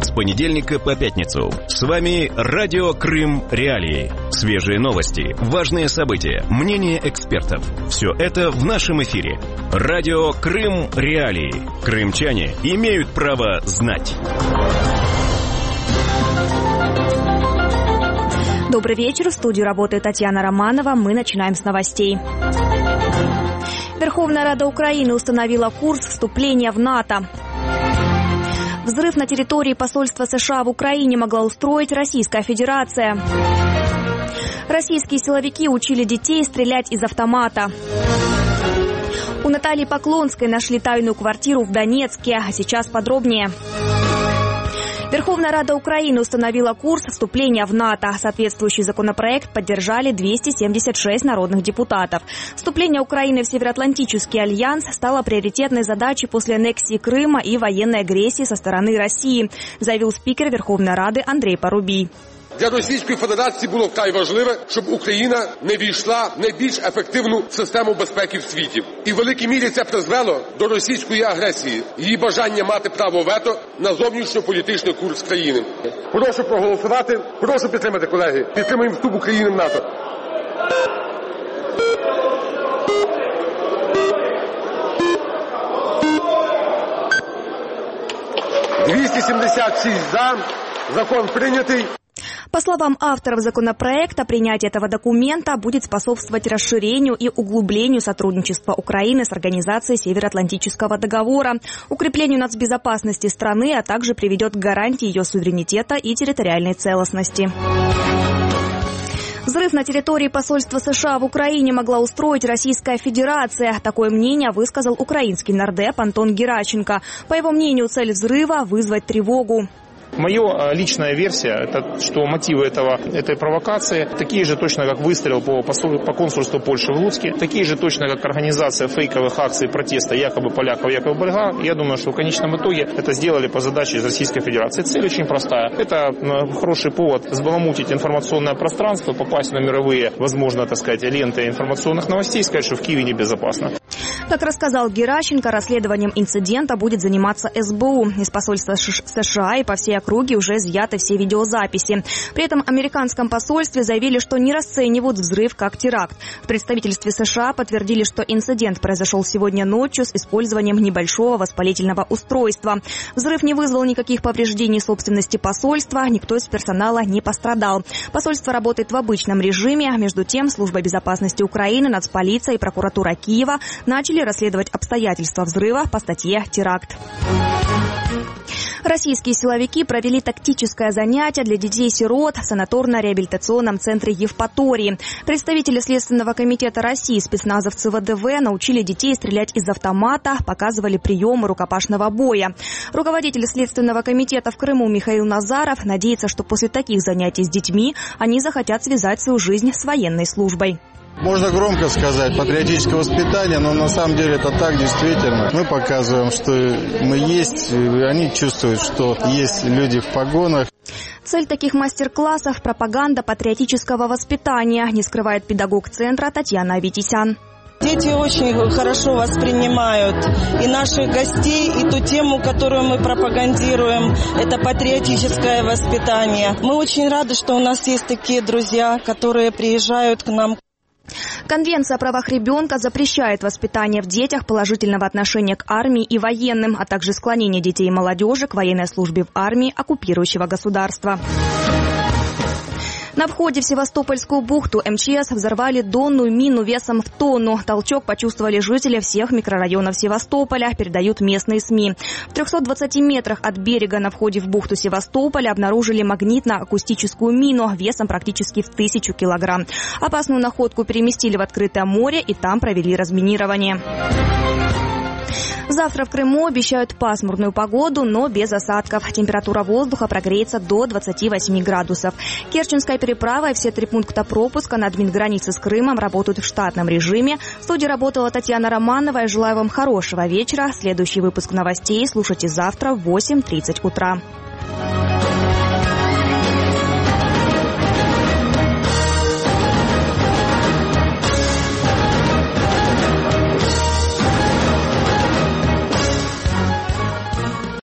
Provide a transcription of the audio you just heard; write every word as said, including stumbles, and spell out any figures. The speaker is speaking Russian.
с понедельника по пятницу. С вами Радио Крым Реалии. Свежие новости, важные события, мнения экспертов. Все это в нашем эфире. Радио Крым Реалии. Крымчане имеют право знать. Добрый вечер. В студии работает Татьяна Романова. Мы начинаем с новостей. Верховная Рада Украины установила курс вступления в НАТО. Взрыв на территории посольства США в Украине могла устроить Российская Федерация. Российские силовики учили детей стрелять из автомата. У Натальи Поклонской нашли тайную квартиру в Донецке. А сейчас подробнее. Верховная Рада Украины установила курс вступления в НАТО. Соответствующий законопроект поддержали двести семьдесят шесть народных депутатов. Вступление Украины в Североатлантический альянс стало приоритетной задачей после аннексии Крыма и военной агрессии со стороны России, заявил спикер Верховной Рады Андрей Парубій. Для Російської Федерації було вкрай важливо, щоб Україна не війшла в найбільш ефективну систему безпеки в світі. І в великій мірі це призвело до російської агресії, її бажання мати право вето на зовнішньополітичний курс країни. Прошу проголосувати, прошу підтримати, колеги. Підтримуємо вступ України в НАТО. двести семьдесят шесть за. Закон принятый. По словам авторов законопроекта, принятие этого документа будет способствовать расширению и углублению сотрудничества Украины с Организацией Североатлантического договора, укреплению нацбезопасности страны, а также приведет к гарантии ее суверенитета и территориальной целостности. Взрыв на территории посольства США в Украине могла устроить Российская Федерация. Такое мнение высказал украинский нардеп Антон Геращенко. По его мнению, цель взрыва – вызвать тревогу. Моя личная версия, это, что мотивы этого, этой провокации такие же точно, как выстрел по, по консульству Польши в Луцке, такие же точно, как организация фейковых акций протеста якобы поляков, якобы болгар. Я думаю, что в конечном итоге это сделали по задаче из Российской Федерации. Цель очень простая. Это хороший повод взбаламутить информационное пространство, попасть на мировые, возможно, так сказать, ленты информационных новостей и сказать, что в Киеве небезопасно. Как рассказал Геращенко, расследованием инцидента будет заниматься эс бэ у. Из посольства США и по всей округе уже изъяты все видеозаписи. При этом в американском посольстве заявили, что не расценивают взрыв как теракт. В представительстве США подтвердили, что инцидент произошел сегодня ночью с использованием небольшого воспалительного устройства. Взрыв не вызвал никаких повреждений собственности посольства, никто из персонала не пострадал. Посольство работает в обычном режиме. Между тем, Служба безопасности Украины, Нацполиция и прокуратура Киева начали расследовать обстоятельства взрыва по статье «Теракт». Российские силовики провели тактическое занятие для детей-сирот в санаторно-реабилитационном центре Евпатории. Представители Следственного комитета России, спецназовцы вэ дэ вэ, научили детей стрелять из автомата, показывали приемы рукопашного боя. Руководитель Следственного комитета в Крыму Михаил Назаров надеется, что после таких занятий с детьми они захотят связать свою жизнь с военной службой. Можно громко сказать, патриотическое воспитание, но на самом деле это так действительно. Мы показываем, что мы есть, и они чувствуют, что есть люди в погонах. Цель таких мастер-классов – пропаганда патриотического воспитания, не скрывает педагог центра Татьяна Аветисян. Дети очень хорошо воспринимают и наших гостей, и ту тему, которую мы пропагандируем. Это патриотическое воспитание. Мы очень рады, что у нас есть такие друзья, которые приезжают к нам. Конвенция о правах ребенка запрещает воспитание в детях положительного отношения к армии и военным, а также склонение детей и молодежи к военной службе в армии оккупирующего государства. На входе в Севастопольскую бухту эм че эс взорвали донную мину весом в тонну. Толчок почувствовали жители всех микрорайонов Севастополя, передают местные СМИ. В трёхстах двадцати метрах от берега на входе в бухту Севастополя обнаружили магнитно-акустическую мину весом практически в тысячу килограмм. Опасную находку переместили в открытое море и там провели разминирование. Завтра в Крыму обещают пасмурную погоду, но без осадков. Температура воздуха прогреется до двадцати восьми градусов. Керченская переправа и все три пункта пропуска на админгранице с Крымом работают в штатном режиме. В студии работала Татьяна Романова. Я желаю вам хорошего вечера. Следующий выпуск новостей слушайте завтра в восемь тридцать утра.